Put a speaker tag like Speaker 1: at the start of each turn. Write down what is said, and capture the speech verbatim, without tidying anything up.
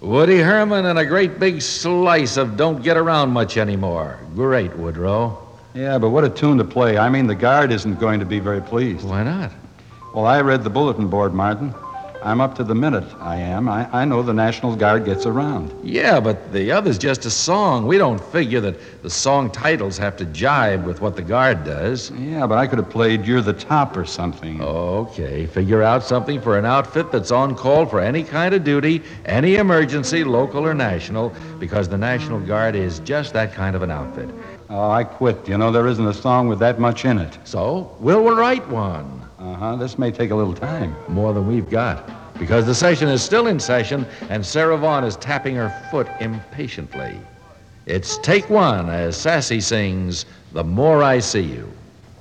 Speaker 1: Woody Herman and a great big slice of Don't Get Around Much Anymore. Great, Woodrow.
Speaker 2: Yeah, but what a tune to play. I mean, the Guard isn't going to be very pleased.
Speaker 1: Why not?
Speaker 2: Well, I read the bulletin board, Martin. I'm up to the minute, I am. I, I know the National Guard gets around.
Speaker 1: Yeah, but the other's just a song. We don't figure that the song titles have to jibe with what the Guard does.
Speaker 2: Yeah, but I could have played You're the Top or something.
Speaker 1: Okay, figure out something for an outfit that's on call for any kind of duty, any emergency, local or national, because the National Guard is just that kind of an outfit.
Speaker 2: Oh, I quit. You know, there isn't a song with that much in it.
Speaker 1: So, we'll write one.
Speaker 2: Uh-huh. This may take a little time.
Speaker 1: More than we've got. Because the session is still in session, and Sarah Vaughan is tapping her foot impatiently. It's take one as Sassy sings, The More I See You.